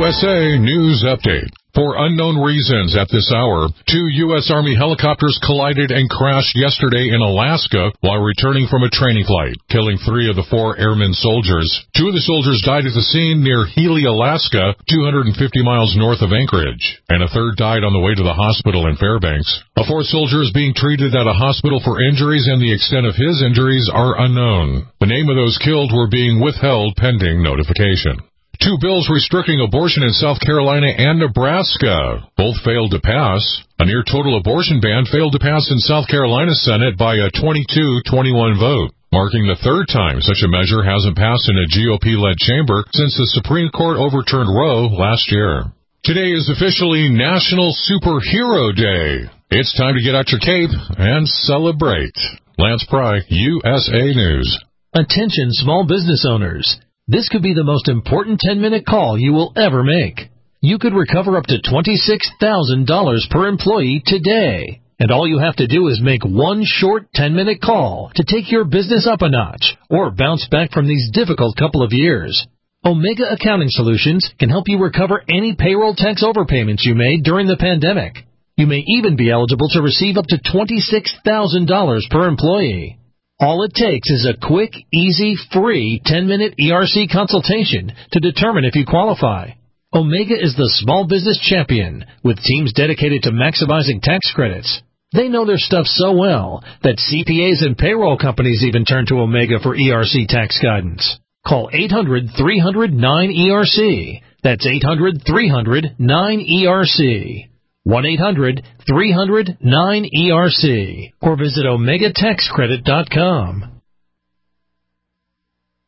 USA News Update. For unknown reasons at this hour, 2 U.S. Army helicopters collided and crashed yesterday in Alaska while returning from a training flight, killing 3 of the 4 airmen soldiers. 2 of the soldiers died at the scene near Healy, Alaska, 250 miles north of Anchorage, and a 3rd died on the way to the hospital in Fairbanks. A 4th soldier is being treated at a hospital for injuries, and the extent of his injuries are unknown. The name of those killed were being withheld pending notification. 2 bills restricting abortion in South Carolina and Nebraska both failed to pass. A near-total abortion ban failed to pass in South Carolina's Senate by a 22-21 vote, marking the 3rd time such a measure hasn't passed in a GOP-led chamber since the Supreme Court overturned Roe last year. Today is officially National Superhero Day. It's time to get out your cape and celebrate. Lance Pry, USA News. Attention small business owners. This could be the most important 10-minute call you will ever make. You could recover up to $26,000 per employee today. And all you have to do is make one short 10-minute call to take your business up a notch or bounce back from these difficult couple of years. Omega Accounting Solutions can help you recover any payroll tax overpayments you made during the pandemic. You may even be eligible to receive up to $26,000 per employee. All it takes is a quick, easy, free 10-minute ERC consultation to determine if you qualify. Omega is the small business champion with teams dedicated to maximizing tax credits. They know their stuff so well that CPAs and payroll companies even turn to Omega for ERC tax guidance. Call 800-300-9ERC. That's 800-300-9ERC. 1-800-300-9ERC or visit OmegaTaxCredit.com.